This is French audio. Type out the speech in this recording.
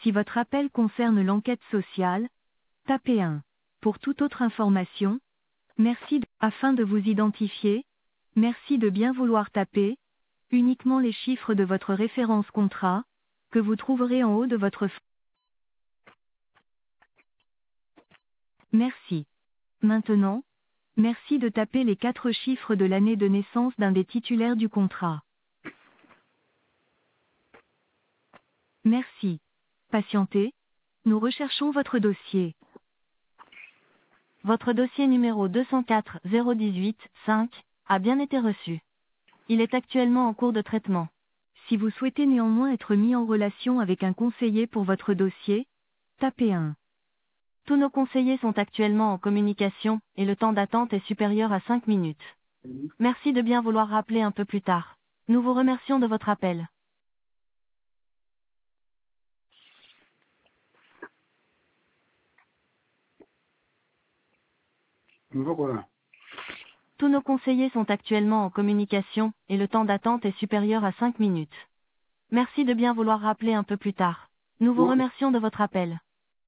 Si votre appel concerne l'enquête sociale, tapez 1. Pour toute autre information, afin de vous identifier, merci de bien vouloir taper uniquement les chiffres de votre référence contrat, que vous trouverez en haut de votre Merci. Maintenant, merci de taper les 4 chiffres de l'année de naissance d'un des titulaires du contrat. Merci. Patientez, nous recherchons votre dossier. Votre dossier numéro 204 018 5 a bien été reçu. Il est actuellement en cours de traitement. Si vous souhaitez néanmoins être mis en relation avec un conseiller pour votre dossier, tapez 1. Tous nos conseillers sont actuellement en communication, et le temps d'attente est supérieur à 5 minutes. Merci de bien vouloir rappeler un peu plus tard. Nous vous remercions de votre appel. Tous nos conseillers sont actuellement en communication, et le temps d'attente est supérieur à 5 minutes. Merci de bien vouloir rappeler un peu plus tard. Nous vous remercions de votre appel.